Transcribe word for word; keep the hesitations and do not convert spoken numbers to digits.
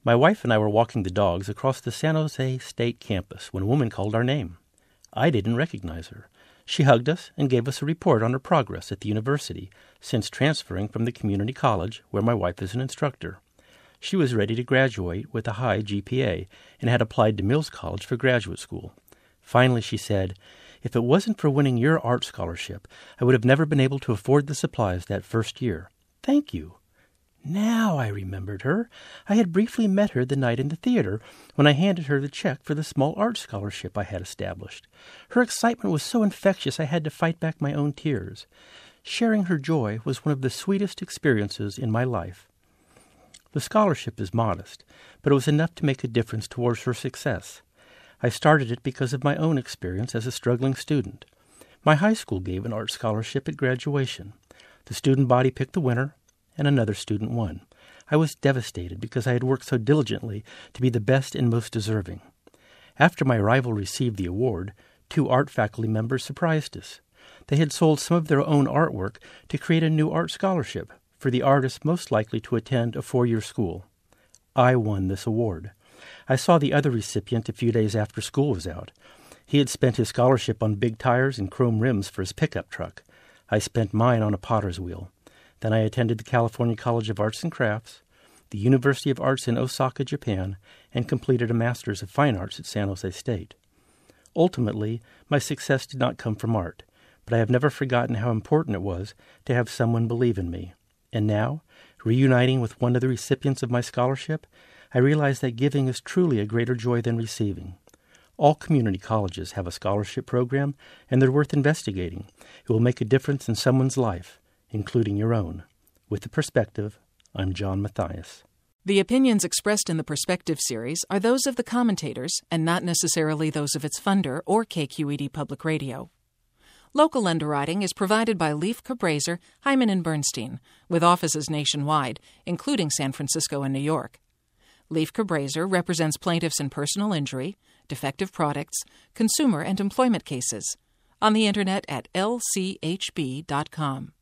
My wife and I were walking the dogs across the San Jose State campus when a woman called our name. I didn't recognize her. She hugged us and gave us a report on her progress at the university since transferring from the community college where my wife is an instructor. She was ready to graduate with a high G P A and had applied to Mills College for graduate school. Finally, she said, "If it wasn't for winning your art scholarship, I would have never been able to afford the supplies that first year. Thank you." Now I remembered her. I had briefly met her the night in the theater when I handed her the check for the small art scholarship I had established. Her excitement was so infectious I had to fight back my own tears. Sharing her joy was one of the sweetest experiences in my life. The scholarship is modest, but it was enough to make a difference towards her success. I started it because of my own experience as a struggling student. My high school gave an art scholarship at graduation. The student body picked the winner, and another student won. I was devastated because I had worked so diligently to be the best and most deserving. After my rival received the award, two art faculty members surprised us. They had sold some of their own artwork to create a new art scholarship for the artist most likely to attend a four-year school. I won this award. I saw the other recipient a few days after school was out. He had spent his scholarship on big tires and chrome rims for his pickup truck. I spent mine on a potter's wheel. Then I attended the California College of Arts and Crafts, the University of Arts in Osaka, Japan, and completed a Master's of Fine Arts at San Jose State. Ultimately, my success did not come from art, but I have never forgotten how important it was to have someone believe in me. And now, reuniting with one of the recipients of my scholarship, I realize that giving is truly a greater joy than receiving. All community colleges have a scholarship program, and they're worth investigating. It will make a difference in someone's life, including your own. With The Perspective, I'm John Mathias. The opinions expressed in the Perspective series are those of the commentators and not necessarily those of its funder or K Q E D Public Radio. Local underwriting is provided by Leif Cabraser, Hyman and Bernstein, with offices nationwide, including San Francisco and New York. Leif Cabraser represents plaintiffs in personal injury, defective products, consumer and employment cases. On the Internet at L C H B dot com.